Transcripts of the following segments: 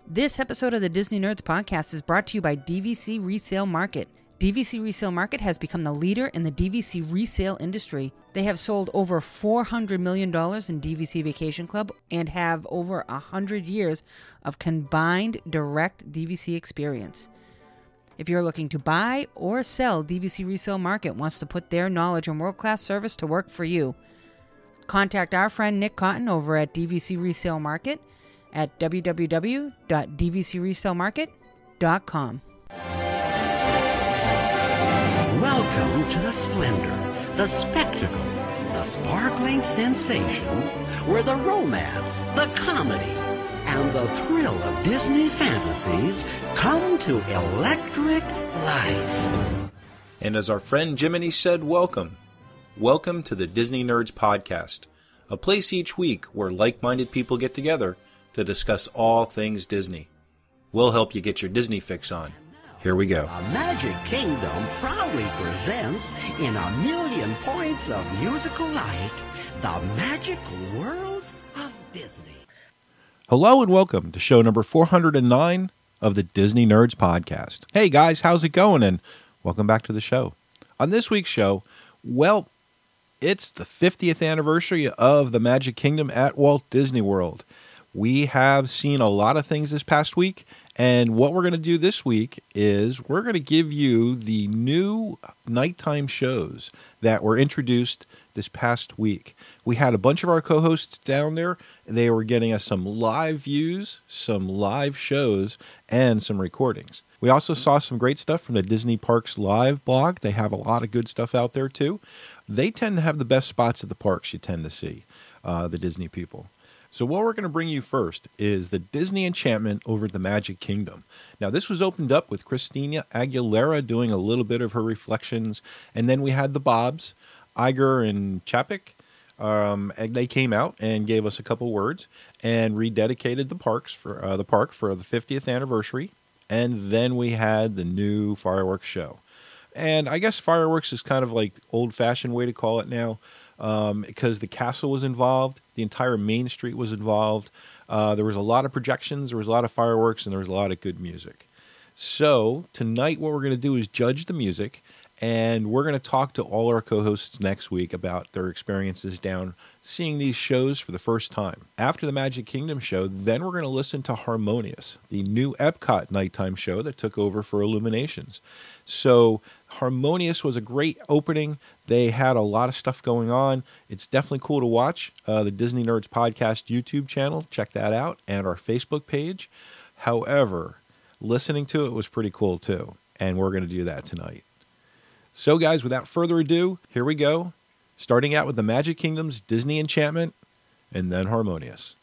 This episode of the Disney Nerds podcast is brought to you by DVC Resale Market. DVC Resale Market has become the leader in the DVC resale industry. They have sold over $400 million in DVC Vacation Club and have over 100 years of combined direct DVC experience. If you're looking to buy or sell, DVC Resale Market wants to put their knowledge and world-class service to work for you. Contact our friend Nick Cotton over at DVC Resale Market at www.dvcresalemarket.com. Welcome to the splendor, the spectacle, the sparkling sensation, where the romance, the comedy, and the thrill of Disney fantasies come to electric life. And as our friend Jiminy said, welcome. Welcome to the Disney Nerds Podcast, a place each week where like-minded people get together to discuss all things Disney. We'll help you get your Disney fix on. Here we go. The Magic Kingdom proudly presents, in a million points of musical light, the magical worlds of Disney. Hello and welcome to show number 409 of the Disney Nerds Podcast. Hey guys, how's it going? And welcome back to the show. On this week's show, well, it's the 50th anniversary of the Magic Kingdom at Walt Disney World. We have seen a lot of things this past week, and what we're going to do this week is we're going to give you the new nighttime shows that were introduced this past week. We had a bunch of our co-hosts down there. They were getting us some live views, some live shows, and some recordings. We also saw some great stuff from the Disney Parks Live blog. They have a lot of good stuff out there, too. They tend to have the best spots at the parks you tend to see, the Disney people. So what we're going to bring you first is the Disney Enchantment over at the Magic Kingdom. Now, this was opened up with Christina Aguilera doing a little bit of her reflections, and then we had the Bobs, Iger and Chapek. And they came out and gave us a couple words and rededicated the park for the 50th anniversary. And then we had the new fireworks show. And I guess fireworks is kind of like old-fashioned way to call it now. Because the castle was involved, the entire Main Street was involved. There was a lot of projections, there was a lot of fireworks, and there was a lot of good music. So tonight what we're going to do is judge the music, and we're going to talk to all our co-hosts next week about their experiences down seeing these shows for the first time. After the Magic Kingdom show, then we're going to listen to Harmonious, the new Epcot nighttime show that took over for Illuminations. So Harmonious was a great opening. They had a lot of stuff going on. It's definitely cool to watch. The Disney Nerds Podcast YouTube channel, check that out, and our Facebook page. However, listening to it was pretty cool too, and we're going to do that tonight. So guys, without further ado, here we go. Starting out with the Magic Kingdom's Disney Enchantment, and then Harmonious.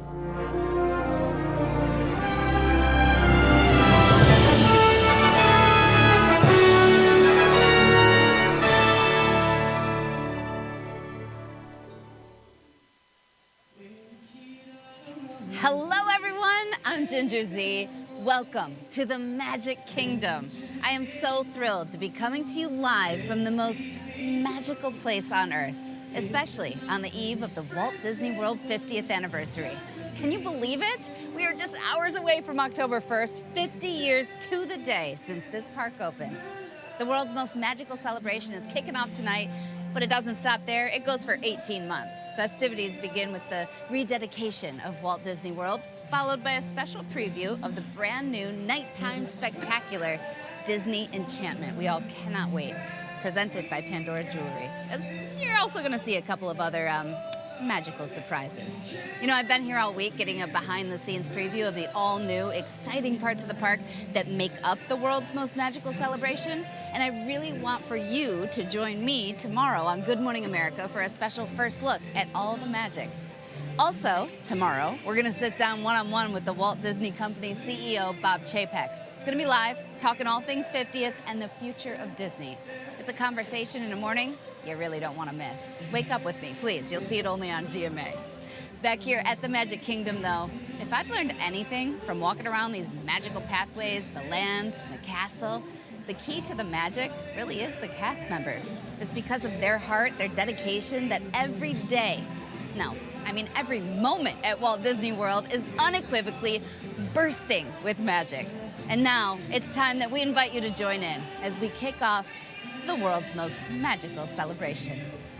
Hello everyone, I'm Ginger Z. Welcome to the Magic Kingdom. I am so thrilled to be coming to you live from the most magical place on earth, especially on the eve of the Walt Disney World 50th anniversary. Can you believe it? We are just hours away from October 1st, 50 years to the day since this park opened. The world's most magical celebration is kicking off tonight, but it doesn't stop there. It goes for 18 months. Festivities begin with the rededication of Walt Disney World, followed by a special preview of the brand new nighttime spectacular Disney Enchantment. We all cannot wait. Presented by Pandora Jewelry. You're also going to see a couple of other magical surprises. You know, I've been here all week getting a behind-the-scenes preview of the all-new, exciting parts of the park that make up the world's most magical celebration, and I really want for you to join me tomorrow on Good Morning America for a special first look at all the magic. Also, tomorrow, we're going to sit down one-on-one with the Walt Disney Company CEO, Bob Chapek. It's going to be live, talking all things 50th and the future of Disney. It's a conversation in the morning you really don't want to miss. Wake up with me, please. You'll see it only on GMA. Back here at the Magic Kingdom, though, if I've learned anything from walking around these magical pathways, the lands, and the castle, the key to the magic really is the cast members. It's because of their heart, their dedication, that every day, no, I mean, every moment at Walt Disney World is unequivocally bursting with magic. And now it's time that we invite you to join in as we kick off the world's most magical celebration.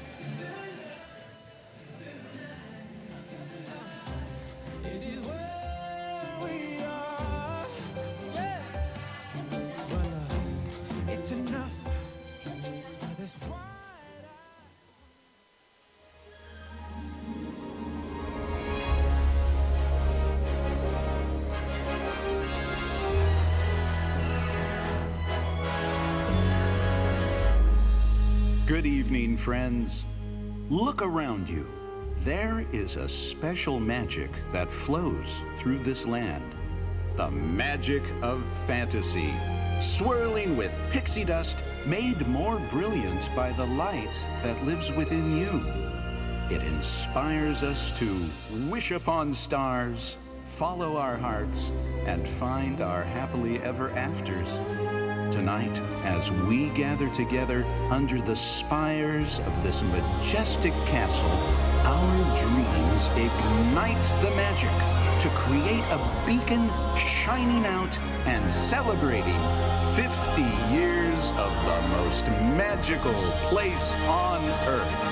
Good evening, friends. Look around you. There is a special magic that flows through this land. The magic of fantasy, swirling with pixie dust, made more brilliant by the light that lives within you. It inspires us to wish upon stars, follow our hearts, and find our happily ever afters. Tonight, as we gather together under the spires of this majestic castle, our dreams ignite the magic to create a beacon shining out and celebrating 50 years of the most magical place on Earth.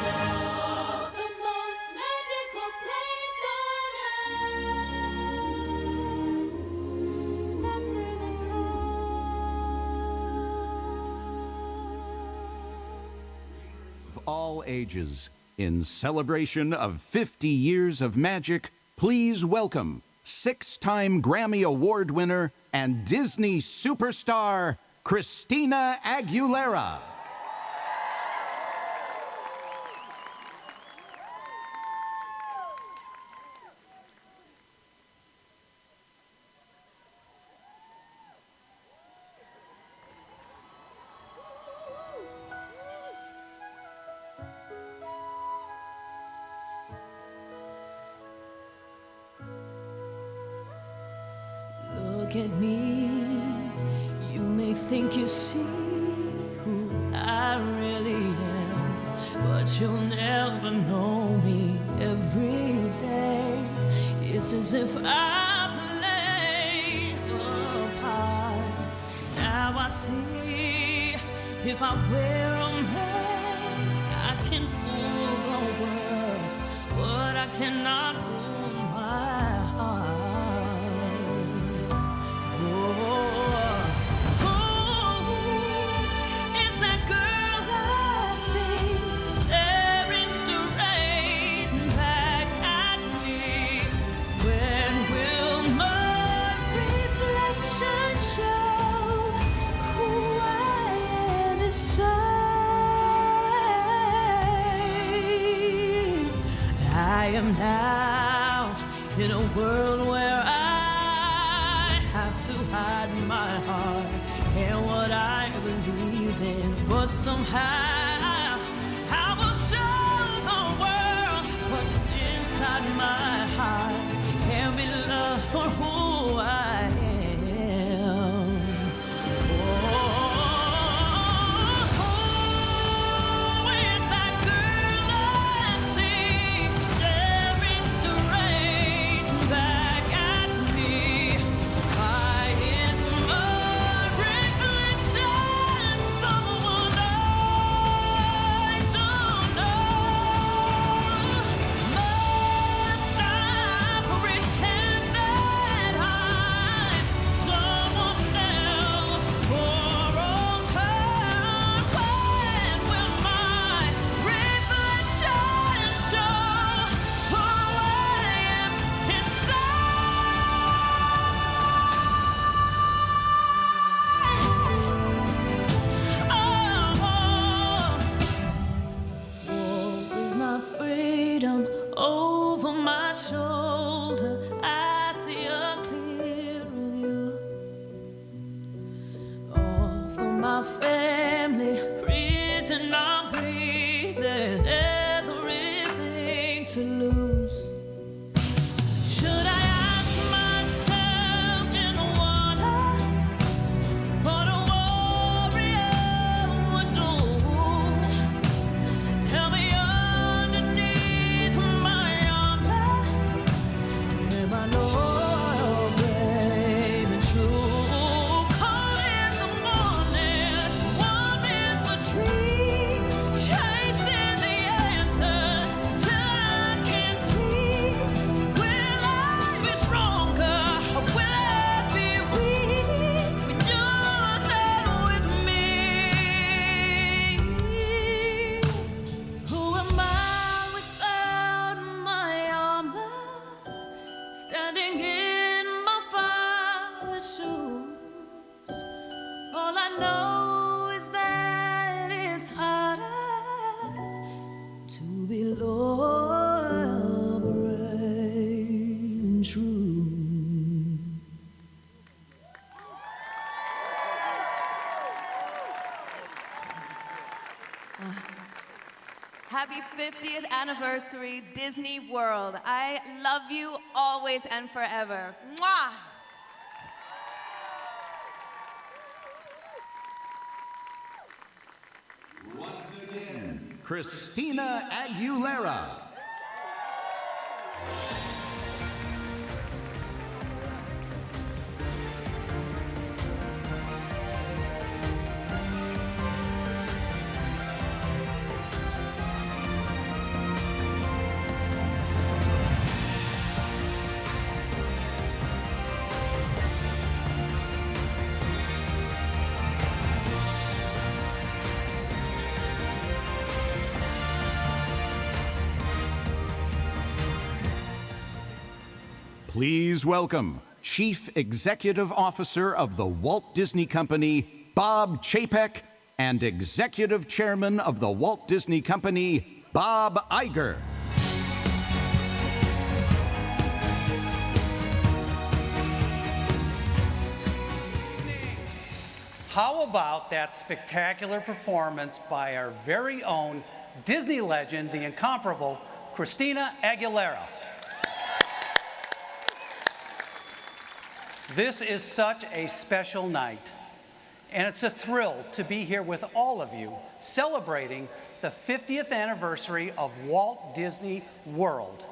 All ages, in celebration of 50 years of magic, please welcome 6-time Grammy Award winner and Disney superstar, Christina Aguilera. Look at me, you may think you see who I really am, but you'll never know me every day. It's as if I play a part. Now I see, if I wear a mask, I can fool the world, but I cannot fool my heart. I am now in a world where I have to hide my heart and what I believe in, but somehow I will show the world what's inside my heart and be loved for who I am. That standing in my father's shoes. All I know is that it's harder to be loyal, brave, and true. Happy 50th anniversary, Disney World. I love you always and forever. Mwah! Once again, Christina Aguilera. Please welcome Chief Executive Officer of the Walt Disney Company, Bob Chapek, and Executive Chairman of the Walt Disney Company, Bob Iger. How about that spectacular performance by our very own Disney legend, the incomparable Christina Aguilera? This is such a special night, and it's a thrill to be here with all of you celebrating the 50th anniversary of Walt Disney World.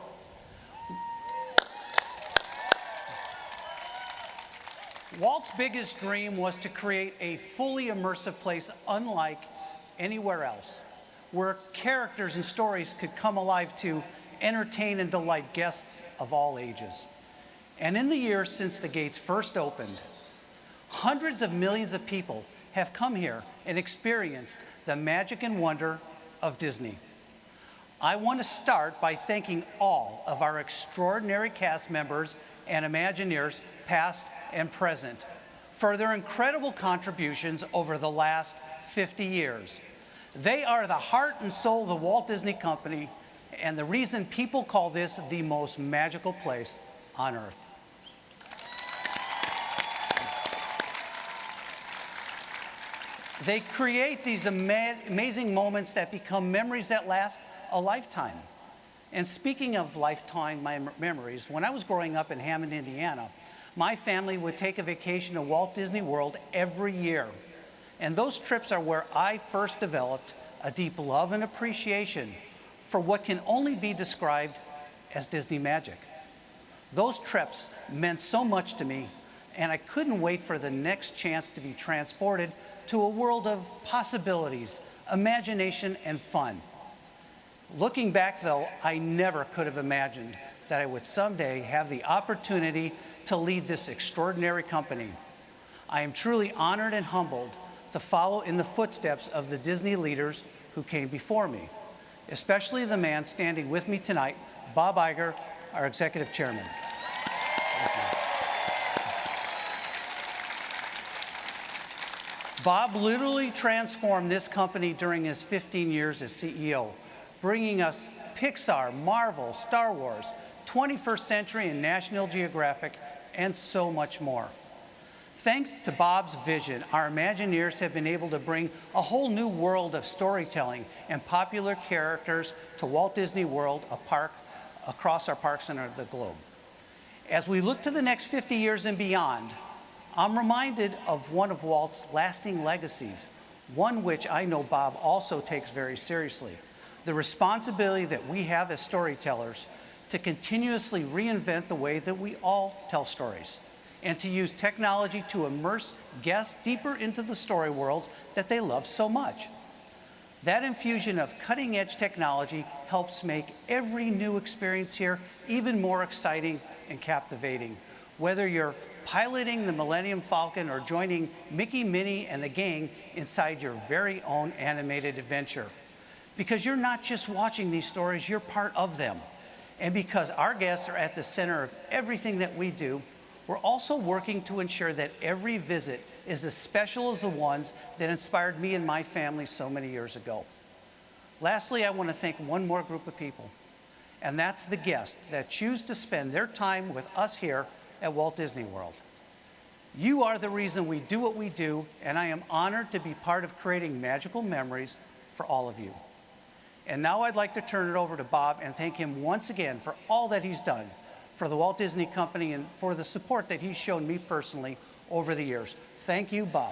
Walt's biggest dream was to create a fully immersive place unlike anywhere else, where characters and stories could come alive to entertain and delight guests of all ages. And in the years since the gates first opened, hundreds of millions of people have come here and experienced the magic and wonder of Disney. I want to start by thanking all of our extraordinary cast members and Imagineers, past and present, for their incredible contributions over the last 50 years. They are the heart and soul of the Walt Disney Company and the reason people call this the most magical place on Earth. They create these amazing moments that become memories that last a lifetime. And speaking of lifetime memories, when I was growing up in Hammond, Indiana, my family would take a vacation to Walt Disney World every year. And those trips are where I first developed a deep love and appreciation for what can only be described as Disney magic. Those trips meant so much to me, and I couldn't wait for the next chance to be transported to a world of possibilities, imagination, and fun. Looking back, though, I never could have imagined that I would someday have the opportunity to lead this extraordinary company. I am truly honored and humbled to follow in the footsteps of the Disney leaders who came before me, especially the man standing with me tonight, Bob Iger, our Executive Chairman. Bob literally transformed this company during his 15 years as CEO, bringing us Pixar, Marvel, Star Wars, 21st Century and National Geographic, and so much more. Thanks to Bob's vision, our Imagineers have been able to bring a whole new world of storytelling and popular characters to Walt Disney World, a park across our parks and the globe. As we look to the next 50 years and beyond, I'm reminded of one of Walt's lasting legacies, one which I know Bob also takes very seriously: the responsibility that we have as storytellers to continuously reinvent the way that we all tell stories, and to use technology to immerse guests deeper into the story worlds that they love so much. That infusion of cutting-edge technology helps make every new experience here even more exciting and captivating, whether you're piloting the Millennium Falcon or joining Mickey, Minnie, and the gang inside your very own animated adventure. Because you're not just watching these stories, you're part of them. And because our guests are at the center of everything that we do, we're also working to ensure that every visit is as special as the ones that inspired me and my family so many years ago. Lastly, I want to thank one more group of people, and that's the guests that choose to spend their time with us here at Walt Disney World. You are the reason we do what we do, and I am honored to be part of creating magical memories for all of you. And now I'd like to turn it over to Bob and thank him once again for all that he's done for the Walt Disney Company and for the support that he's shown me personally over the years. Thank you, Bob.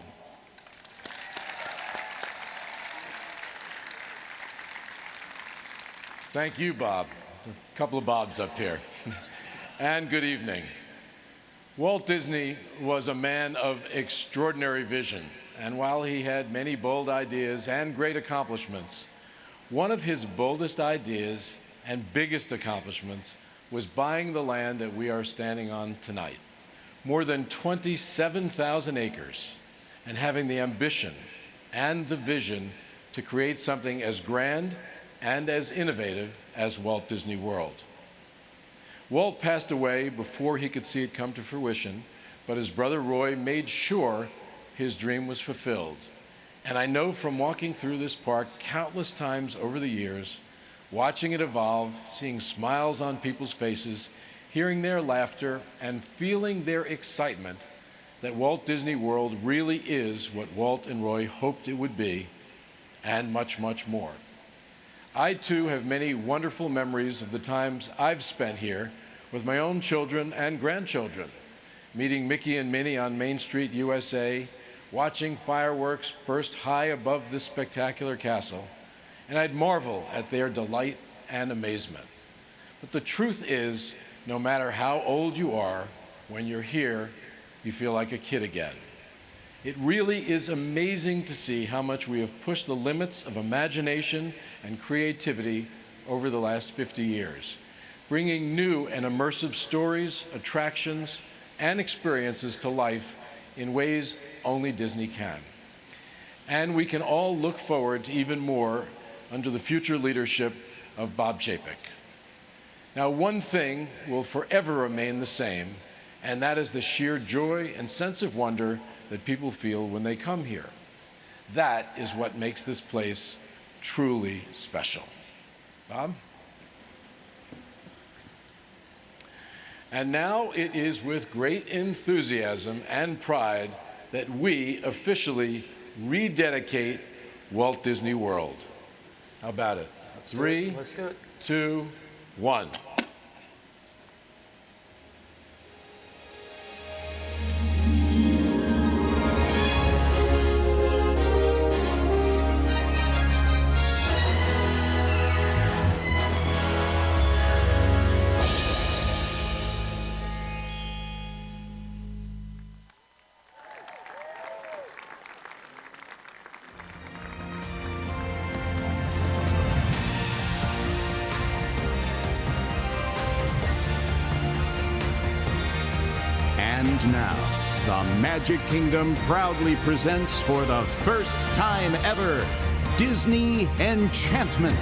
Thank you, Bob. A couple of Bobs up here. And good evening. Walt Disney was a man of extraordinary vision, and while he had many bold ideas and great accomplishments, one of his boldest ideas and biggest accomplishments was buying the land that we are standing on tonight. More than 27,000 acres, and having the ambition and the vision to create something as grand and as innovative as Walt Disney World. Walt passed away before he could see it come to fruition, but his brother Roy made sure his dream was fulfilled. And I know from walking through this park countless times over the years, watching it evolve, seeing smiles on people's faces, hearing their laughter, and feeling their excitement, that Walt Disney World really is what Walt and Roy hoped it would be, and much, much more. I, too, have many wonderful memories of the times I've spent here with my own children and grandchildren, meeting Mickey and Minnie on Main Street, USA, watching fireworks burst high above this spectacular castle, and I'd marvel at their delight and amazement. But the truth is, no matter how old you are, when you're here, you feel like a kid again. It really is amazing to see how much we have pushed the limits of imagination and creativity over the last 50 years, bringing new and immersive stories, attractions, and experiences to life in ways only Disney can. And we can all look forward to even more under the future leadership of Bob Chapek. Now, one thing will forever remain the same, and that is the sheer joy and sense of wonder that people feel when they come here. That is what makes this place truly special. Bob? And now it is with great enthusiasm and pride that we officially rededicate Walt Disney World. How about it? Let's 3, do it. 2, 1. And now, the Magic Kingdom proudly presents for the first time ever, Disney Enchantment.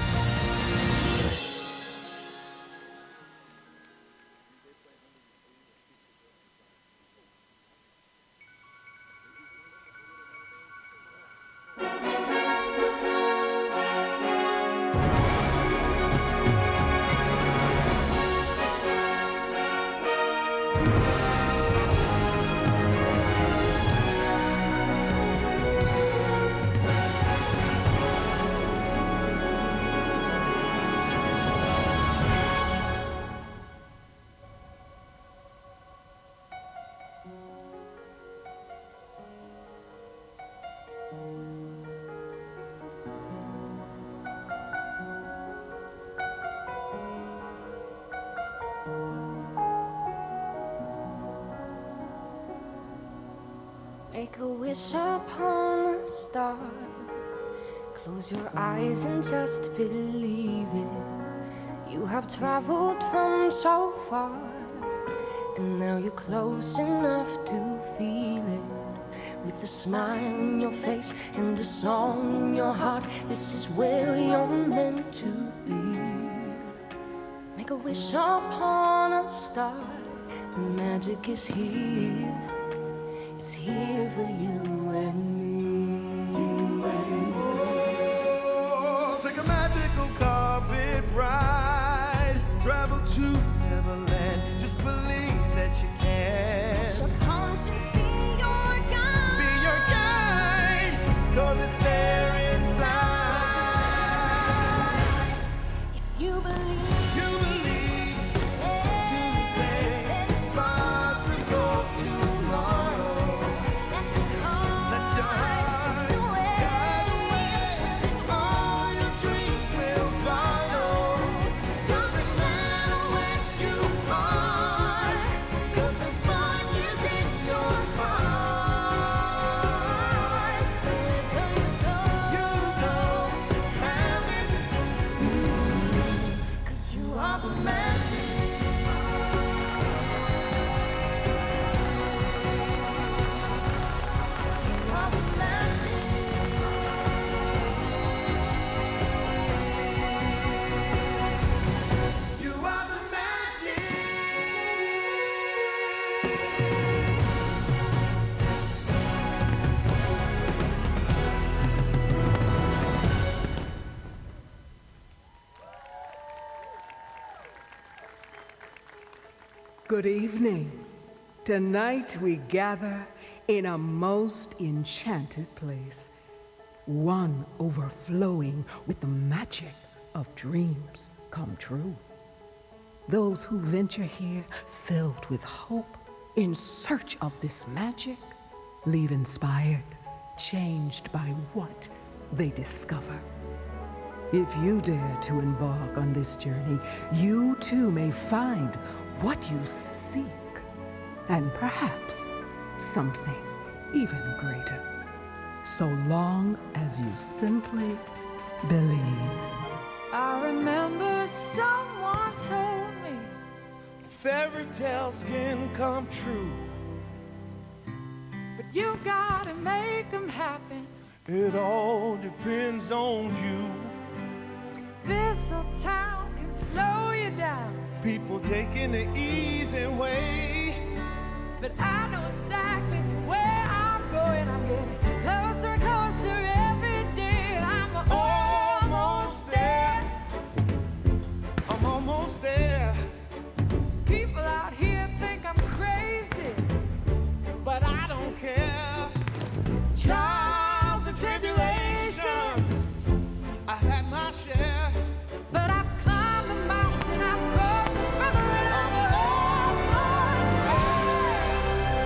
Make a wish upon a star. Close your eyes and just believe it. You have traveled from so far, and now you're close enough to feel it. With a smile in your face and a song in your heart, this is where you're meant to be. Make a wish upon a star, the magic is here. It's here for you and me. Oh, take a magical carpet ride, travel to Neverland. Just believe that you can. Let your conscience be your guide. Be your guide, 'cause it's there inside. If you believe. Good evening. Tonight we gather in a most enchanted place, one overflowing with the magic of dreams come true. Those who venture here filled with hope, in search of this magic, leave inspired, changed by what they discover. If you dare to embark on this journey, you too may find what you seek, and perhaps something even greater, so long as you simply believe. I remember someone told me fairy tales can come true, but you gotta make them happen. It all depends on you. This old town can slow you down. People taking the easy way, but I know exactly where I'm going. I'm getting closer and closer every day. I'm almost there. I'm almost there. People out here think I'm crazy, but I don't care. Trials and tribulations, I had my share, but I've climbed the mountain, I've crossed the river, and I'm almost there.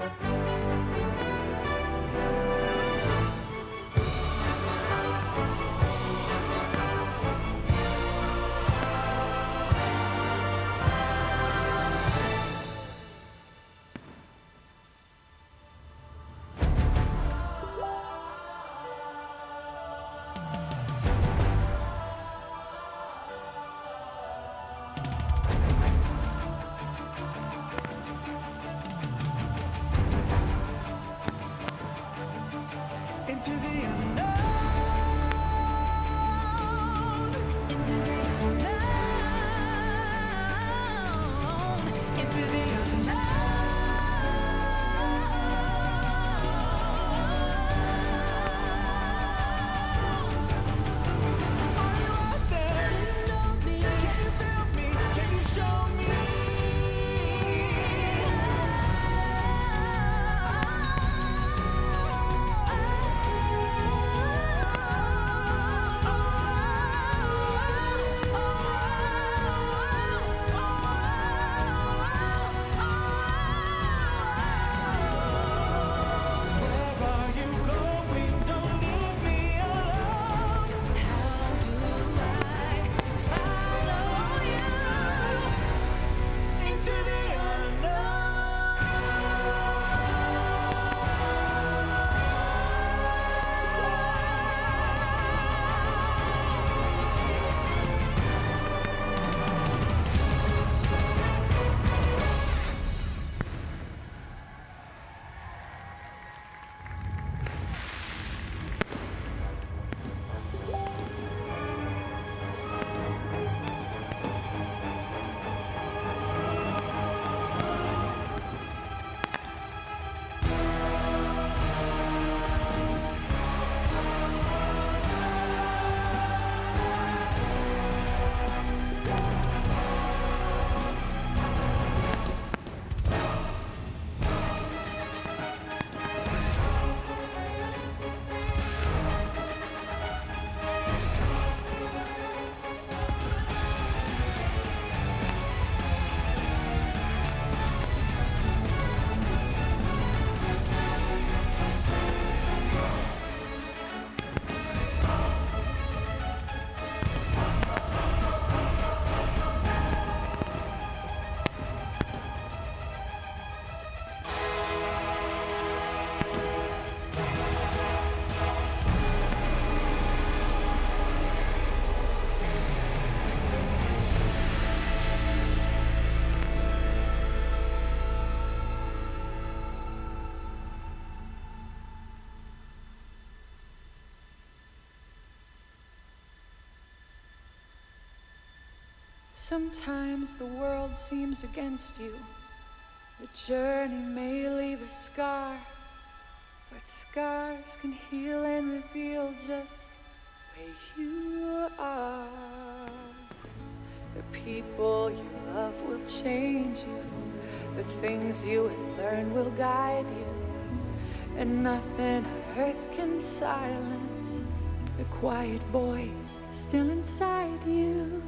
Into the unknown. Into the unknown. Into the unknown. Are you out there? Do you know me? Can you feel me? Can you show me? Where are you going? Don't leave me alone. How do I follow you? Into the unknown. Sometimes the world seems against you. The journey may leave a scar, but scars can heal and reveal just where you are. The people you love will change you. The things you have learned will guide you. And nothing on earth can silence the quiet voice still inside you.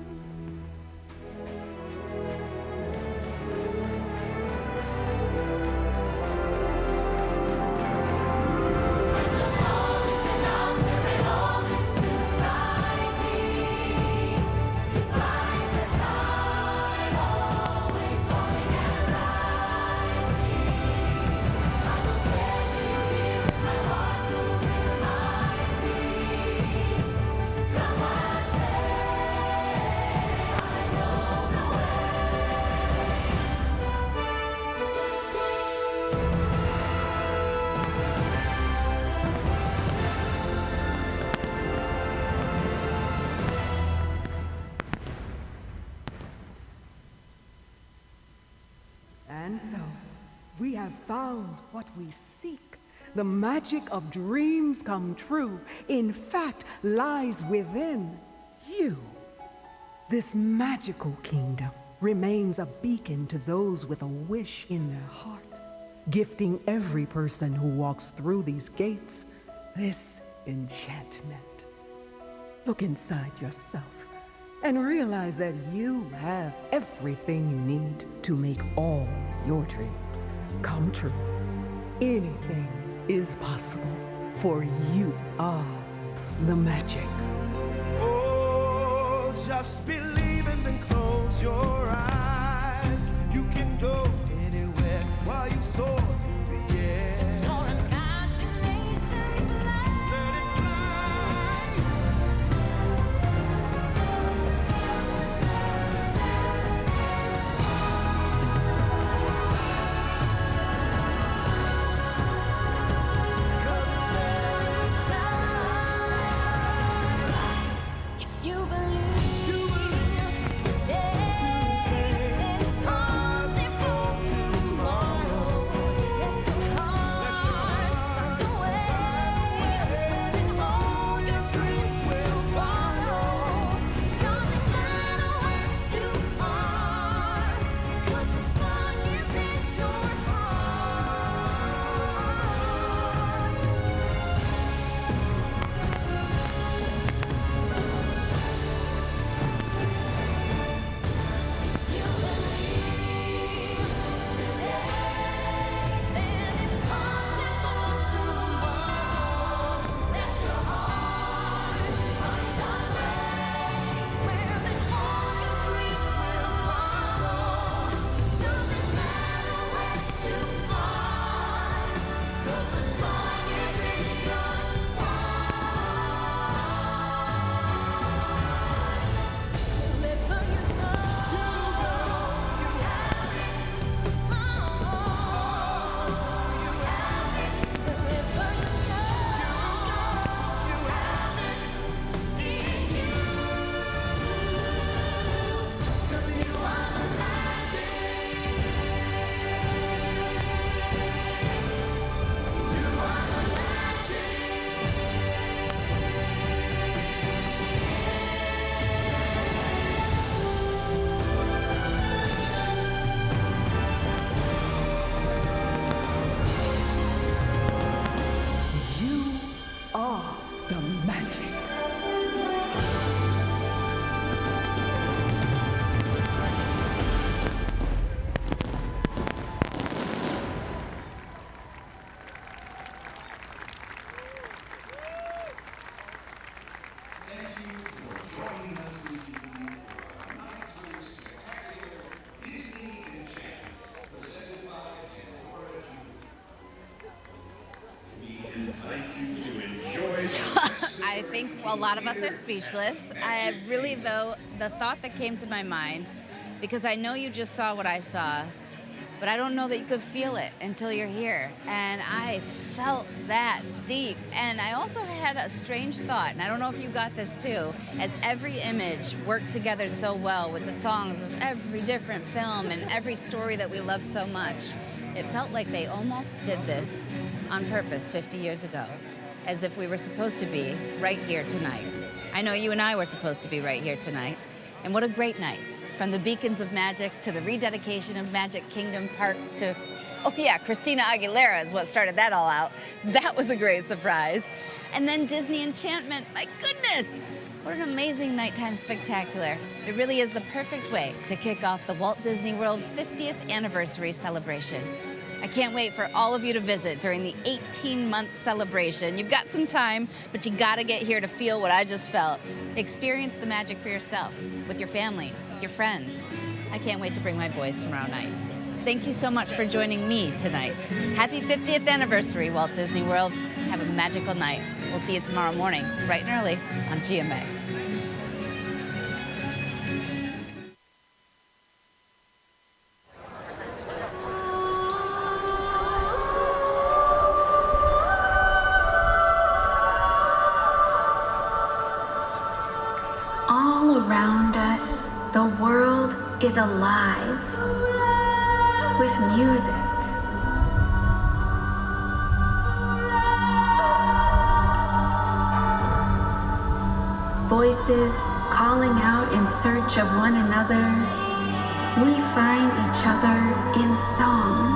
And so, we have found what we seek. The magic of dreams come true, in fact, lies within you. This magical kingdom remains a beacon to those with a wish in their heart, gifting every person who walks through these gates this enchantment. Look inside yourself and realize that you have everything you need to make all your dreams come true. anything is possible, for you are the magic. Oh, just believe and then close your eyes. You can go anywhere while you soar through the air. It's your imagination, let it fly. You believe today, then it's possible tomorrow. Let your heart find a way, wherein all your dreams will follow. Doesn't matter where you are, 'cause the spark is in your heart. You believe today, then it's possible tomorrow. Let your heart find a way, where then all your dreams will follow. Doesn't matter where you are, 'cause the spark is in your Wherever you go, you have it. Oh, you have it. Wherever you go, you have it in you. 'Cause you are the magic. You are the You are the magic. I think a lot of us are speechless. I really, though, the thought that came to my mind, because I know you just saw what I saw, but I don't know that you could feel it until you're here. And I felt that deep. And I also had a strange thought, and I don't know if you got this too, as every image worked together so well with the songs of every different film and every story that we love so much. It felt like they almost did this on purpose 50 years ago, as if we were supposed to be right here tonight. I know you and I were supposed to be right here tonight. And what a great night. From the Beacons of Magic to the rededication of Magic Kingdom Park to, oh yeah, Christina Aguilera is what started that all out. That was a great surprise. And then Disney Enchantment, my goodness! What an amazing nighttime spectacular. It really is the perfect way to kick off the Walt Disney World 50th anniversary celebration. I can't wait for all of you to visit during the 18-month celebration. You've got some time, but you gotta get here to feel what I just felt. Experience the magic for yourself, with your family, with your friends. I can't wait to bring my boys tomorrow night. Thank you so much for joining me tonight. Happy 50th anniversary, Walt Disney World. Have a magical night. We'll see you tomorrow morning, bright and early, on GMA. All around us, the world is alive with music. Voices calling out in search of one another. We find each other in song.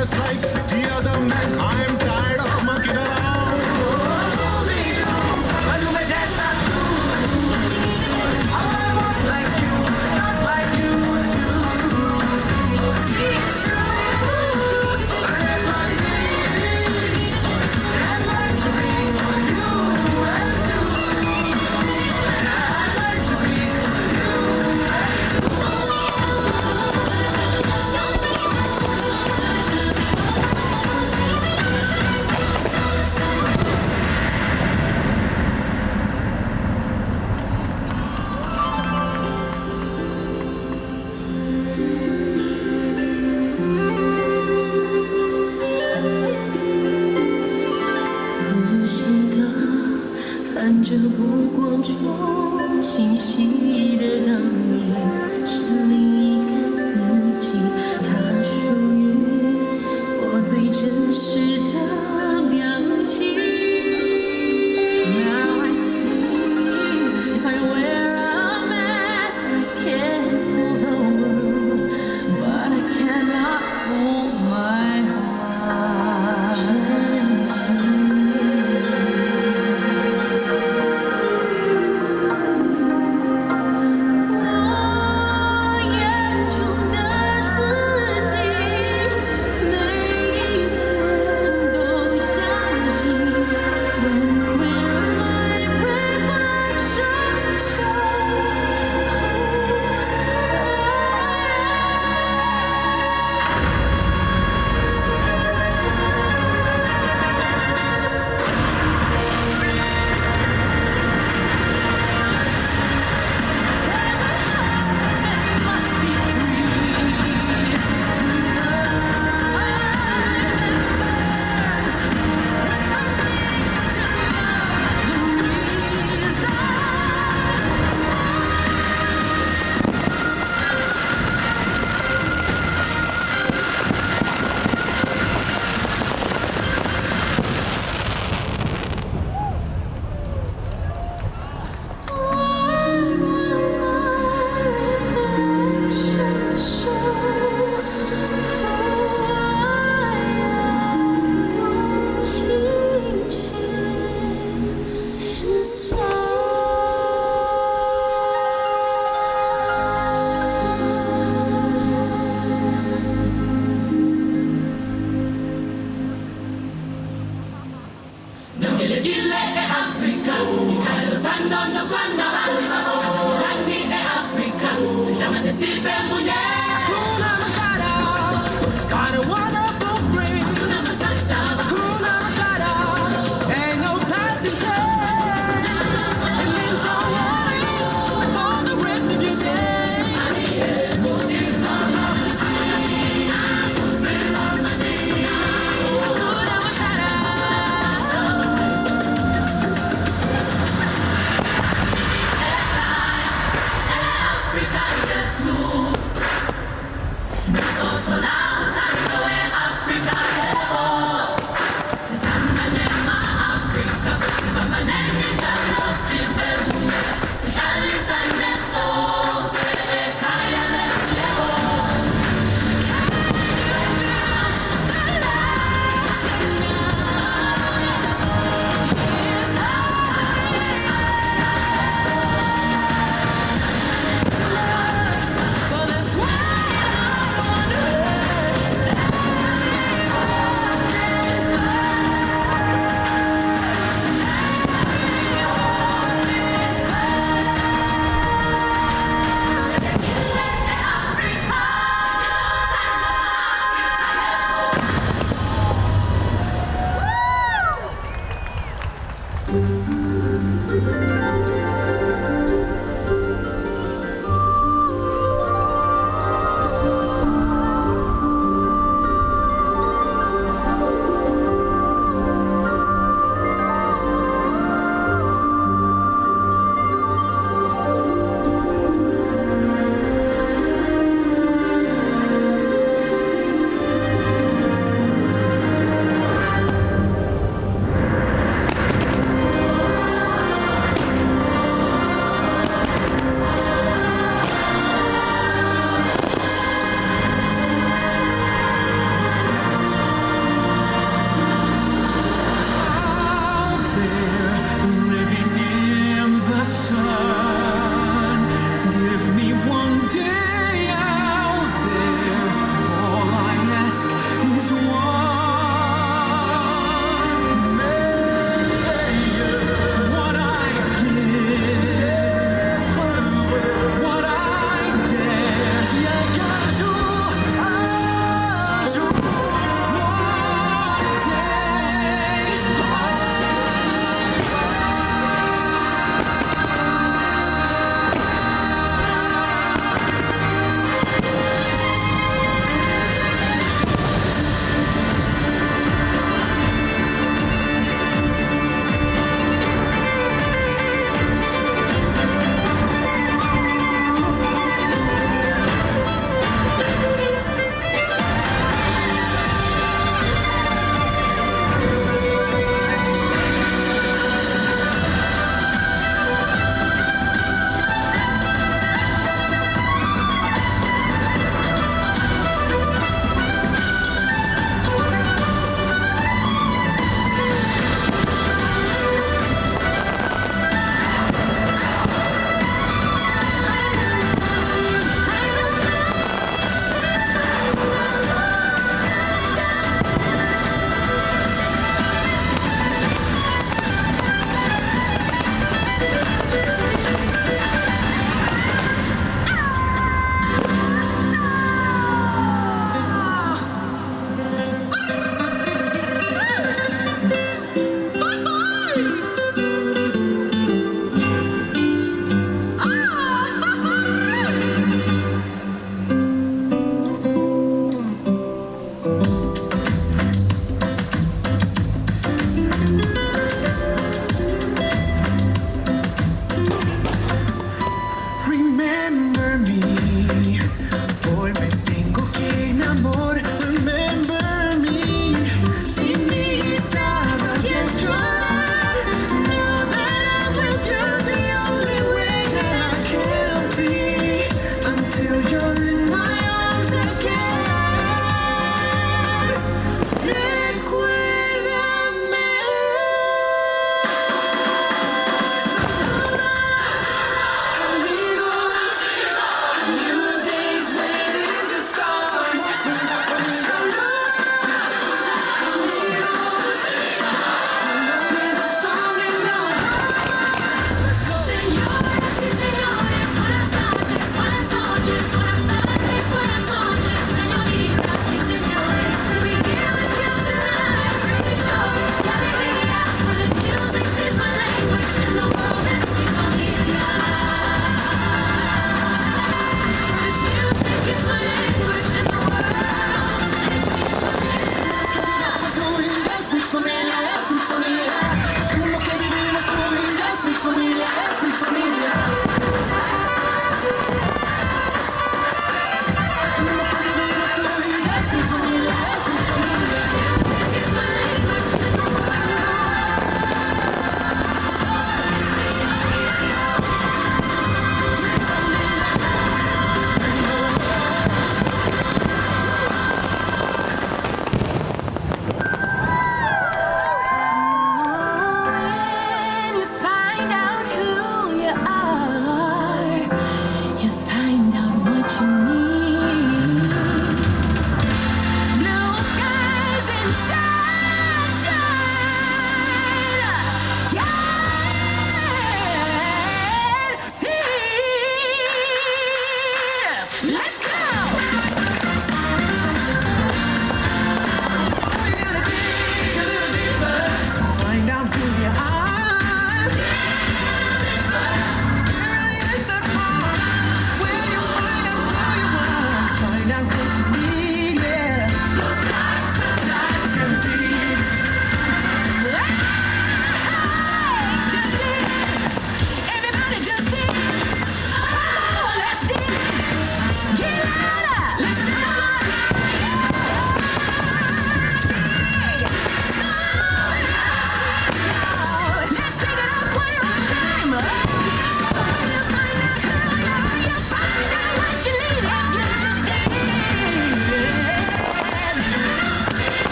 just like the other men. I'm tired of monkeying around.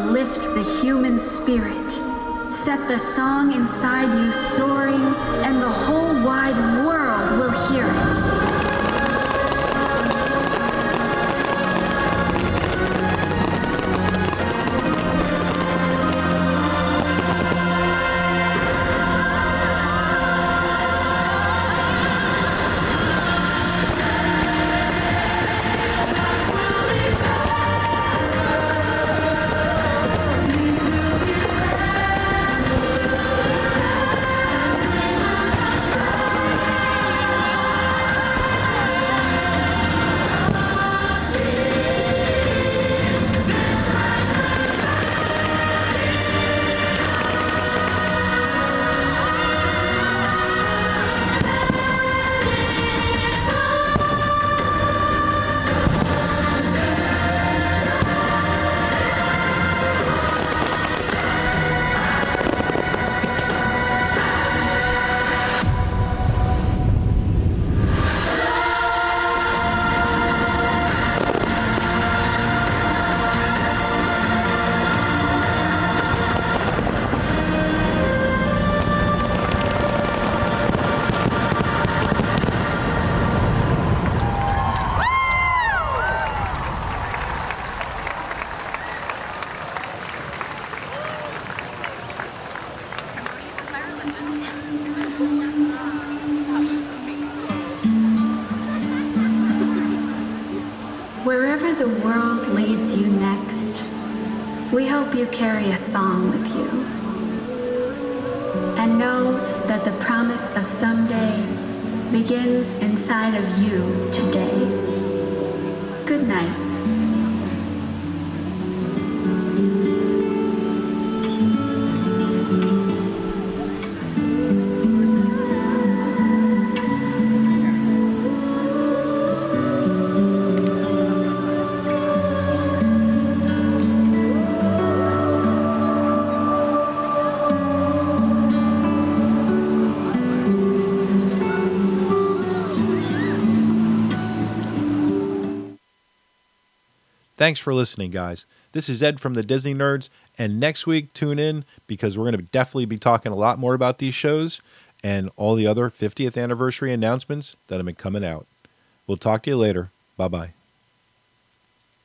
lift the human spirit. Set the song inside you soaring, and the whole wide world will hear it. Wherever the world leads you next, we hope you carry a song with you. And know that the promise of someday begins inside of you today. Good night. Thanks for listening, guys. This is Ed from the Disney Nerds, and next week tune in because we're going to definitely be talking a lot more about these shows and all the other 50th anniversary announcements that have been coming out. We'll talk to you later. Bye-bye.